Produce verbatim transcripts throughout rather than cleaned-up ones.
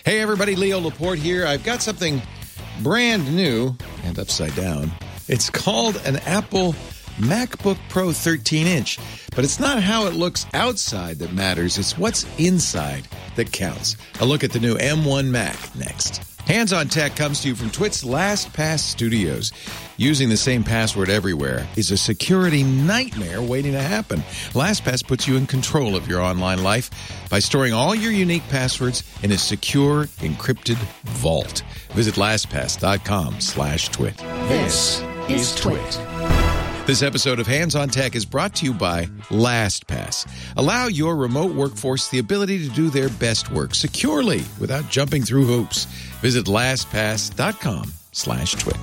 Hey, everybody, Leo Laporte here. I've got something brand new and upside down. It's called an Apple MacBook Pro thirteen inch, but it's not how it looks outside that matters. It's what's inside that counts. A look at the new M one Mac next. Hands on Tech comes to you from Twit's LastPass Studios. Using the same password everywhere is a security nightmare waiting to happen. LastPass puts you in control of your online life by storing all your unique passwords in a secure, encrypted vault. Visit LastPass.com slash twit. This is Twit. This episode of Hands on Tech is brought to you by LastPass. Allow your remote workforce the ability to do their best work securely without jumping through hoops. Visit LastPass.com slash twit.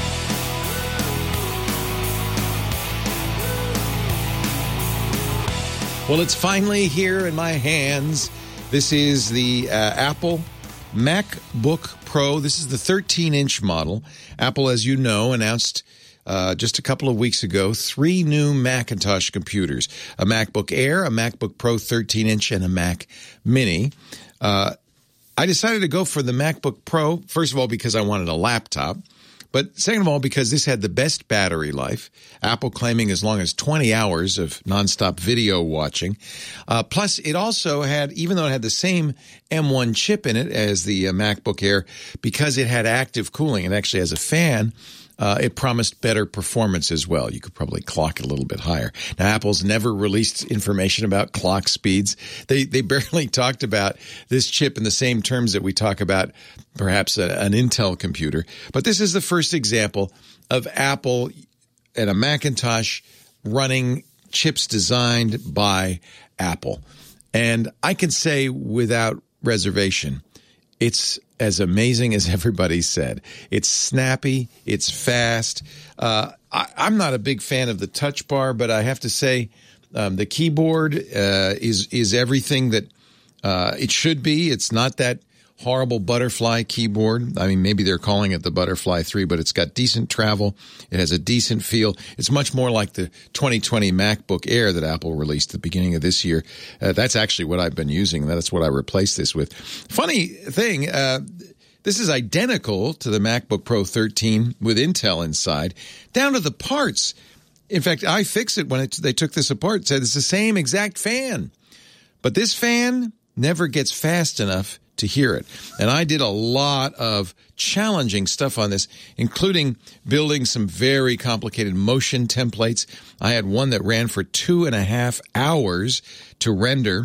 Well, it's finally here in my hands. This is the uh, Apple MacBook Pro. This is the thirteen inch model. Apple, as you know, announced Uh, just a couple of weeks ago, three new Macintosh computers, a MacBook Air, a MacBook Pro thirteen inch, and a Mac Mini. Uh, I decided to go for the MacBook Pro, first of all, because I wanted a laptop, but second of all, because this had the best battery life, Apple claiming as long as twenty hours of nonstop video watching. Uh, plus, it also had, even though it had the same M one chip in it as the uh, MacBook Air, because it had active cooling, it actually has a fan. Uh, it promised better performance as well. You could probably clock it a little bit higher. Now, Apple's never released information about clock speeds. They they barely talked about this chip in the same terms that we talk about perhaps a, an Intel computer. But this is the first example of Apple and a Macintosh running chips designed by Apple. And I can say without reservation, it's as amazing as everybody said. It's snappy. It's fast. Uh, I, I'm not a big fan of the touch bar, but I have to say um, the keyboard uh, is is everything that uh, it should be. It's not that horrible butterfly keyboard. I mean, maybe they're calling it the Butterfly three, but it's got decent travel. It has a decent feel. It's much more like the twenty twenty MacBook Air that Apple released at the beginning of this year. Uh, that's actually what I've been using. That's what I replaced this with. Funny thing, uh, this is identical to the MacBook Pro thirteen with Intel inside, down to the parts. In fact, iFixit, when it, they took this apart, said it's the same exact fan. But this fan never gets fast enough to hear it. And I did a lot of challenging stuff on this, including building some very complicated motion templates. I had one that ran for two and a half hours to render.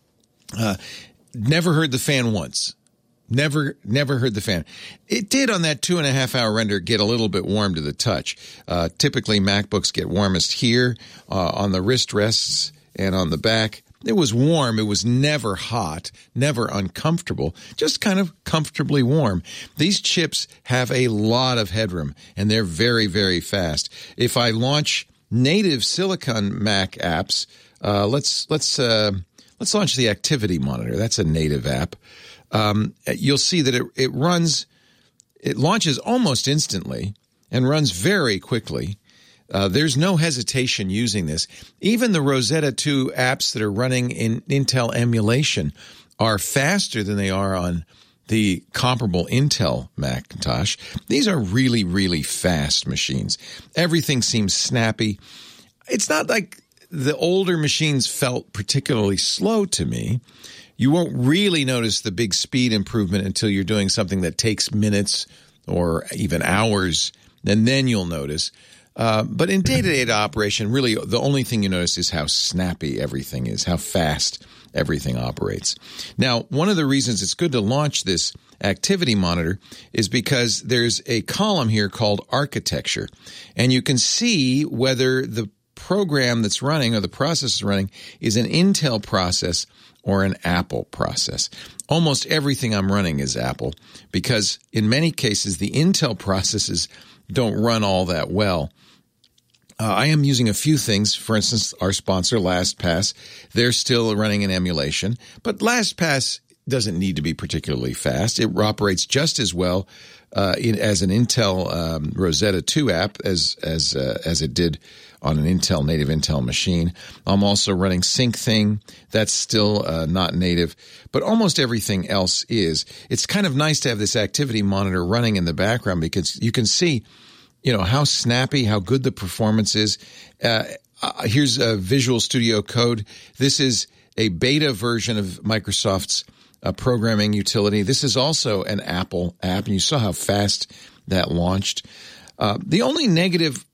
Uh, never heard the fan once. Never, never heard the fan. It did on that two and a half hour render get a little bit warm to the touch. Uh, typically, MacBooks get warmest here uh, on the wrist rests and on the back. It was warm. It was never hot, never uncomfortable, just kind of comfortably warm. These chips have a lot of headroom, and they're very, very fast. If I launch native Silicon Mac apps, uh, let's let's uh, let's launch the Activity Monitor. That's a native app. Um, you'll see that it it runs, it launches almost instantly and runs very quickly. Uh, there's no hesitation using this. Even the Rosetta two apps that are running in Intel emulation are faster than they are on the comparable Intel Macintosh. These are really, really fast machines. Everything seems snappy. It's not like the older machines felt particularly slow to me. You won't really notice the big speed improvement until you're doing something that takes minutes or even hours, and then you'll notice. Uh, but in day-to-day operation, really, the only thing you notice is how snappy everything is, how fast everything operates. Now, one of the reasons it's good to launch this Activity Monitor is because there's a column here called Architecture, and you can see whether the program that's running or the process is running is an Intel process or an Apple process. Almost everything I'm running is Apple because in many cases, the Intel processes don't run all that well. Uh, I am using a few things. For instance, our sponsor, LastPass, they're still running an emulation. But LastPass doesn't need to be particularly fast. It operates just as well uh, in, as an Intel um, Rosetta two app as as uh, as it did on an Intel, native Intel machine. I'm also running SyncThing. That's still uh, not native, but almost everything else is. It's kind of nice to have this activity monitor running in the background because you can see, you know, how snappy, how good the performance is. Uh, uh, here's a Visual Studio Code. This is a beta version of Microsoft's uh, programming utility. This is also an Apple app, and you saw how fast that launched. Uh, the only negative,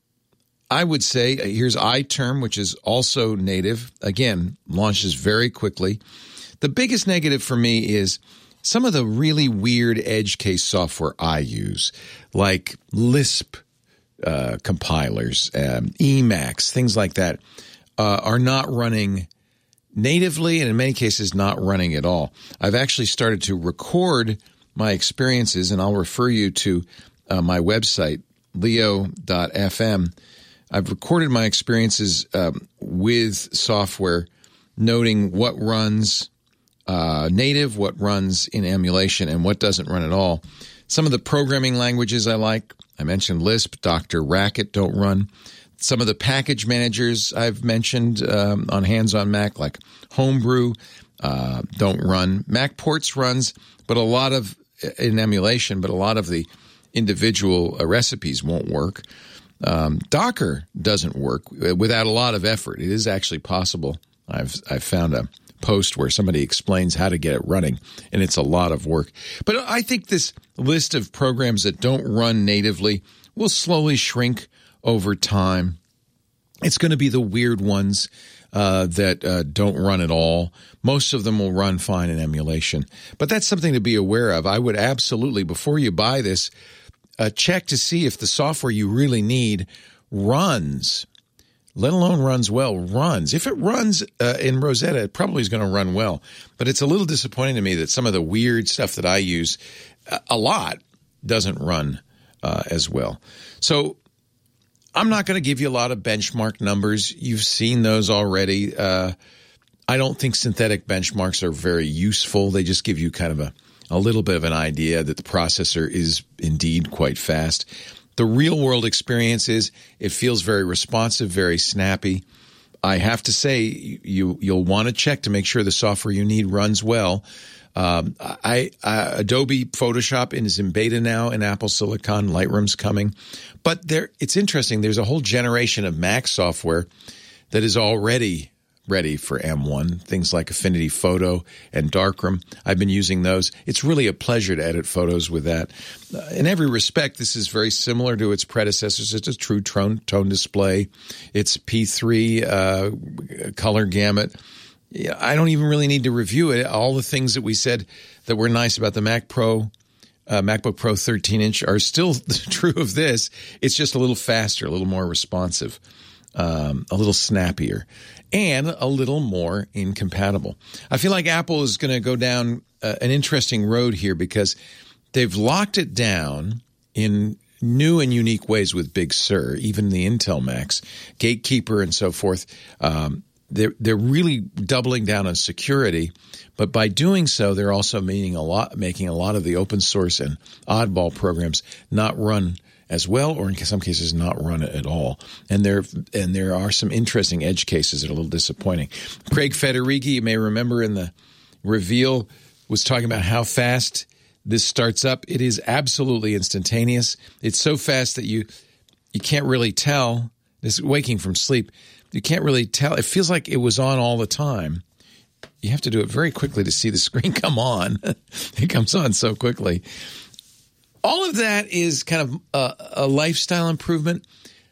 I would say, uh, here's iTerm, which is also native. Again, launches very quickly. The biggest negative for me is some of the really weird edge case software I use, like Lisp uh, compilers, um, Emacs, things like that, uh, are not running natively, and in many cases not running at all. I've actually started to record my experiences, and I'll refer you to uh, my website, leo dot f m. I've recorded my experiences um, with software, noting what runs uh, native, what runs in emulation, and what doesn't run at all. Some of the programming languages I like, I mentioned Lisp, Doctor Racket don't run. Some of the package managers I've mentioned um, on Hands-on Mac, like Homebrew, uh, don't run. MacPorts runs, but a lot of, in emulation, but a lot of the individual uh, recipes won't work. Um, Docker doesn't work without a lot of effort. It is actually possible. I've I've found a post where somebody explains how to get it running, and it's a lot of work. But I think this list of programs that don't run natively will slowly shrink over time. It's going to be the weird ones uh, that uh, don't run at all. Most of them will run fine in emulation. But that's something to be aware of. I would absolutely, before you buy this, uh, check to see if the software you really need runs, let alone runs well, runs. If it runs uh, in Rosetta, it probably is going to run well. But it's a little disappointing to me that some of the weird stuff that I use a lot doesn't run uh, as well. So I'm not going to give you a lot of benchmark numbers. You've seen those already. Uh, I don't think synthetic benchmarks are very useful. They just give you kind of a, a little bit of an idea that the processor is indeed quite fast. The real-world experience is it feels very responsive, very snappy. I have to say, you, you'll want to check to make sure the software you need runs well. Um, I, I, Adobe Photoshop is in beta now in Apple Silicon. Lightroom's coming. But there, it's interesting. There's a whole generation of Mac software that is already ready for M one, things like Affinity Photo and Darkroom. I've been using those. It's really a pleasure to edit photos with that. Uh, in every respect, this is very similar to its predecessors. It's a true tone, tone display. It's P three uh, color gamut. Yeah, I don't even really need to review it. All the things that we said that were nice about the Mac Pro, uh, MacBook Pro thirteen inch are still true of this. It's just a little faster, a little more responsive, um, a little snappier, and a little more incompatible. I feel like Apple is going to go down uh, an interesting road here because they've locked it down in new and unique ways with Big Sur, even the Intel Macs, Gatekeeper and so forth. Um, They're, they're really doubling down on security, but by doing so, they're also meaning a lot, making a lot of the open source and oddball programs not run as well, or in some cases not run at all. And there and there are some interesting edge cases that are a little disappointing. Craig Federighi, you may remember in the reveal, was talking about how fast this starts up. It is absolutely instantaneous. It's so fast that you you can't really tell. This is waking from sleep. You can't really tell. It feels like it was on all the time. You have to do it very quickly to see the screen come on. It comes on so quickly. All of that is kind of a, a lifestyle improvement.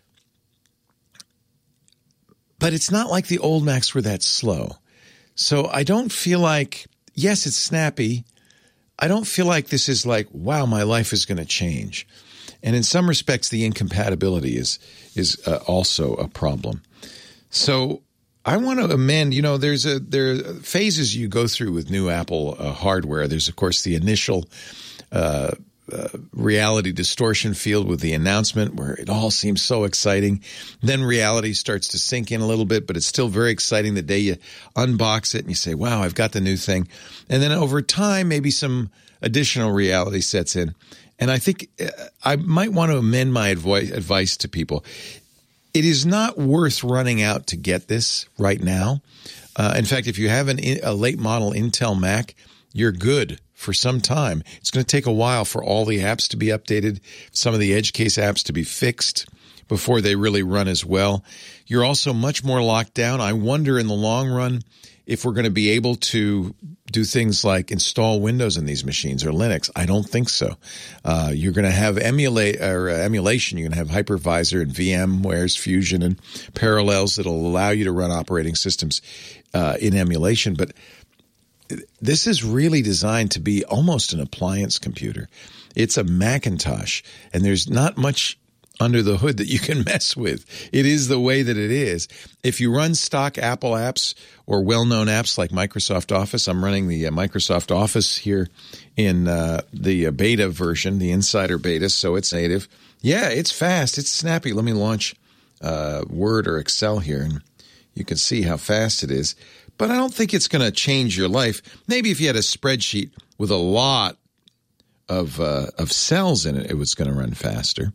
But it's not like the old Macs were that slow. So I don't feel like, yes, it's snappy. I don't feel like this is like, wow, my life is going to change. And in some respects, the incompatibility is, is uh, also a problem. So I want to amend, you know, there's a there are phases you go through with new Apple uh, hardware. There's, of course, the initial uh, uh, reality distortion field with the announcement where it all seems so exciting. Then reality starts to sink in a little bit, but it's still very exciting the day you unbox it and you say, wow, I've got the new thing. And then over time, maybe some additional reality sets in. And I think I might want to amend my advice to people. It is not worth running out to get this right now. Uh, in fact, if you have an, a late model Intel Mac, you're good for some time. It's going to take a while for all the apps to be updated, some of the edge case apps to be fixed before they really run as well. You're also much more locked down. I wonder in the long run if we're going to be able to do things like install Windows in these machines or Linux. I don't think so. Uh, you're going to have emulate or uh, emulation. You're going to have hypervisor and VMware's Fusion and Parallels that'll allow you to run operating systems uh, in emulation. But this is really designed to be almost an appliance computer. It's a Macintosh, and there's not much under the hood that you can mess with. It is the way that it is. If you run stock Apple apps or well-known apps like Microsoft Office, I'm running the uh, Microsoft Office here in uh, the uh, beta version, the insider beta, so it's native. Yeah, it's fast. It's snappy. Let me launch uh, Word or Excel here, and you can see how fast it is. But I don't think it's going to change your life. Maybe if you had a spreadsheet with a lot of uh, of cells in it, it was going to run faster.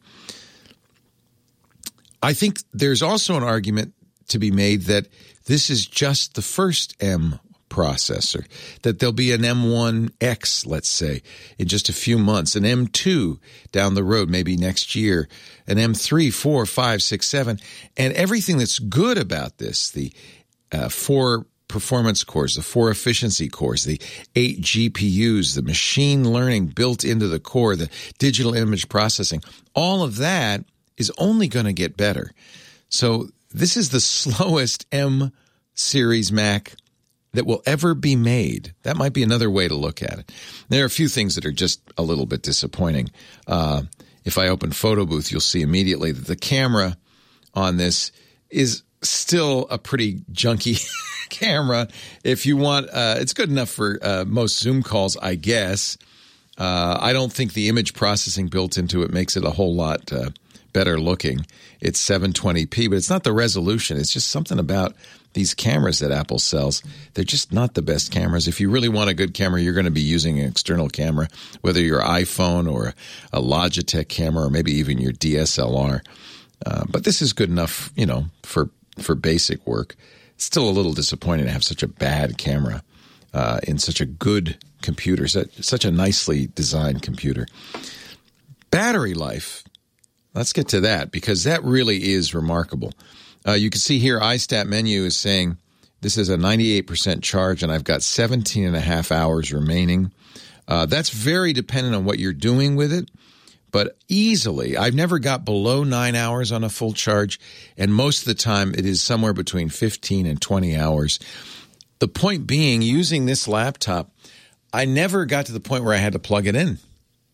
I think there's also an argument to be made that this is just the first M processor, that there'll be an M one X, let's say, in just a few months, an M two down the road, maybe next year, an M three, four, five, six, seven, and everything that's good about this, the uh, four performance cores, the four efficiency cores, the eight G P Us, the machine learning built into the core, the digital image processing, all of that is only going to get better. So this is the slowest M series Mac that will ever be made. That might be another way to look at it. There are a few things that are just a little bit disappointing. Uh, if I open Photo Booth, you'll see immediately that the camera on this is still a pretty junky camera. If you want, uh, it's good enough for uh, most Zoom calls, I guess. Uh, I don't think the image processing built into it makes it a whole lot uh, better looking. It's seven twenty p, but it's not the resolution. It's just something about these cameras that Apple sells. They're just not the best cameras. If you really want a good camera, you're going to be using an external camera, whether your iPhone or a Logitech camera or maybe even your D S L R. Uh, but this is good enough, you know, for, for basic work. It's still a little disappointing to have such a bad camera uh, in such a good computer, such, such a nicely designed computer. Battery life. Let's get to that because that really is remarkable. Uh, you can see here iStat Menu is saying this is a ninety-eight percent charge and I've got seventeen and a half hours remaining. Uh, that's very dependent on what you're doing with it, but easily, I've never got below nine hours on a full charge, and most of the time it is somewhere between fifteen and twenty hours. The point being, using this laptop, I never got to the point where I had to plug it in.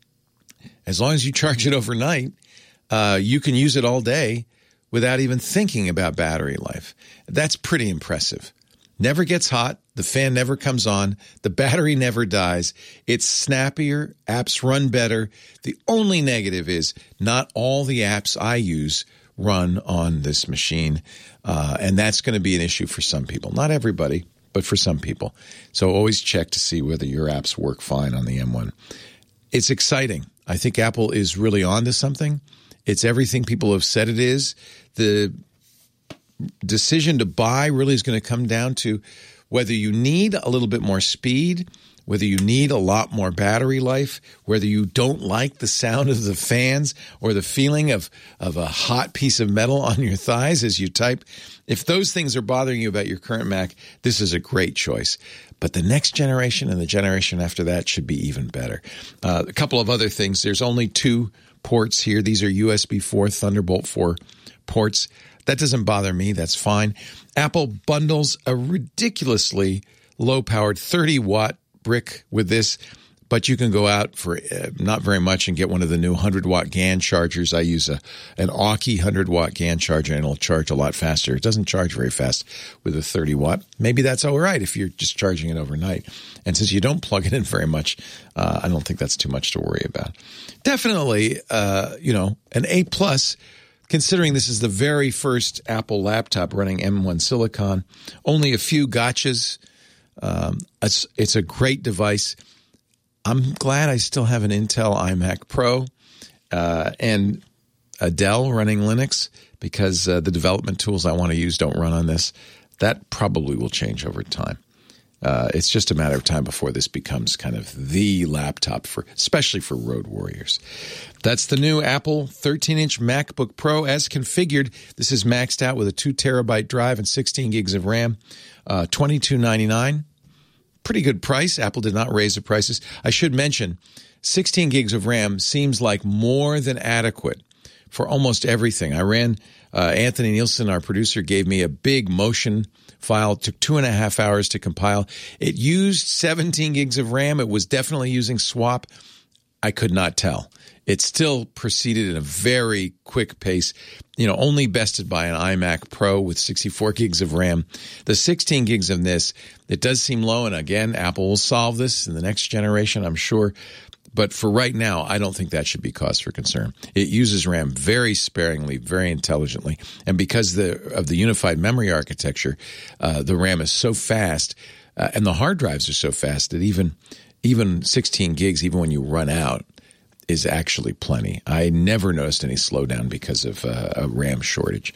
As long as you charge it overnight, Uh, you can use it all day without even thinking about battery life. That's pretty impressive. Never gets hot. The fan never comes on. The battery never dies. It's snappier. Apps run better. The only negative is not all the apps I use run on this machine, uh, and that's going to be an issue for some people. Not everybody, but for some people. So always check to see whether your apps work fine on the M one. It's exciting. I think Apple is really onto something. It's everything people have said it is. The decision to buy really is going to come down to whether you need a little bit more speed, whether you need a lot more battery life, whether you don't like the sound of the fans or the feeling of, of a hot piece of metal on your thighs as you type. If those things are bothering you about your current Mac, this is a great choice. But the next generation and the generation after that should be even better. Uh, a couple of other things. There's only two ports here. These are U S B four, Thunderbolt four ports. That doesn't bother me. That's fine. Apple bundles a ridiculously low-powered thirty watt brick with this, but you can go out for uh, not very much and get one of the new one hundred watt G A N chargers. I use a an Aukey one hundred watt G A N charger, and it'll charge a lot faster. It doesn't charge very fast with a thirty watt. Maybe that's all right if you're just charging it overnight. And since you don't plug it in very much, uh, I don't think that's too much to worry about. Definitely, uh, you know, an A plus, considering this is the very first Apple laptop running M one Silicon. Only a few gotchas. Um, it's, it's a great device. I'm glad I still have an Intel iMac Pro, uh, and a Dell running Linux because uh, the development tools I want to use don't run on this. That probably will change over time. Uh, it's just a matter of time before this becomes kind of the laptop, for, especially for road warriors. That's the new Apple thirteen-inch MacBook Pro as configured. This is maxed out with a two terabyte drive and sixteen gigs of RAM, uh, twenty-two ninety-nine. Pretty good price. Apple did not raise the prices. I should mention, sixteen gigs of RAM seems like more than adequate for almost everything. I ran, uh, Anthony Nielsen, our producer, gave me a big Motion file. It took two and a half hours to compile. It used seventeen gigs of RAM. It was definitely using swap. I could not tell. It still proceeded at a very quick pace, you know, only bested by an iMac Pro with sixty-four gigs of RAM. The sixteen gigs of this, it does seem low. And again, Apple will solve this in the next generation, I'm sure. But for right now, I don't think that should be cause for concern. It uses RAM very sparingly, very intelligently. And because the, of the unified memory architecture, uh, the RAM is so fast uh, and the hard drives are so fast that even even sixteen gigs, even when you run out, is actually plenty. I never noticed any slowdown because of uh, a RAM shortage.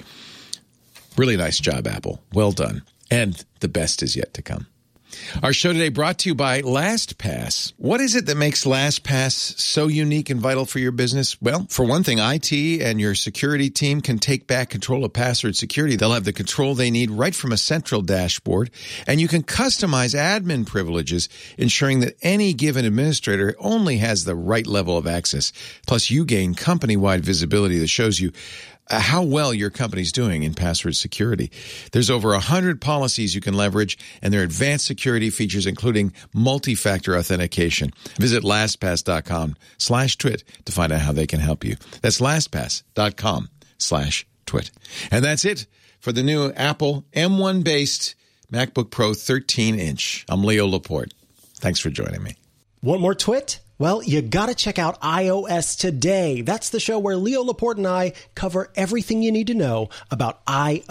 Really nice job, Apple. Well done. And the best is yet to come. Our show today brought to you by LastPass. What is it that makes LastPass so unique and vital for your business? Well, for one thing, I T and your security team can take back control of password security. They'll have the control they need right from a central dashboard, and you can customize admin privileges, ensuring that any given administrator only has the right level of access. Plus, you gain company-wide visibility that shows you how well your company's doing in password security. There's over one hundred policies you can leverage, and there are advanced security features, including multi-factor authentication. Visit LastPass.com slash twit to find out how they can help you. That's LastPass.com slash twit. And that's it for the new Apple M one-based MacBook Pro thirteen-inch. I'm Leo Laporte. Thanks for joining me. Want more twit? Well, you gotta check out iOS Today. That's the show where Leo Laporte and I cover everything you need to know about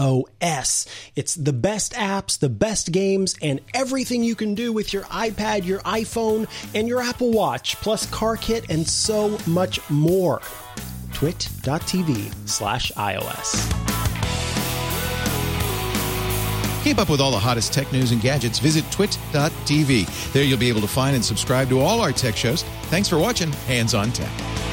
iOS. It's the best apps, the best games, and everything you can do with your iPad, your iPhone, and your Apple Watch, plus CarKit and so much more. twit.tv slash iOS. Keep up with all the hottest tech news and gadgets. Visit twit dot t v. There you'll be able to find and subscribe to all our tech shows. Thanks for watching Hands on Tech.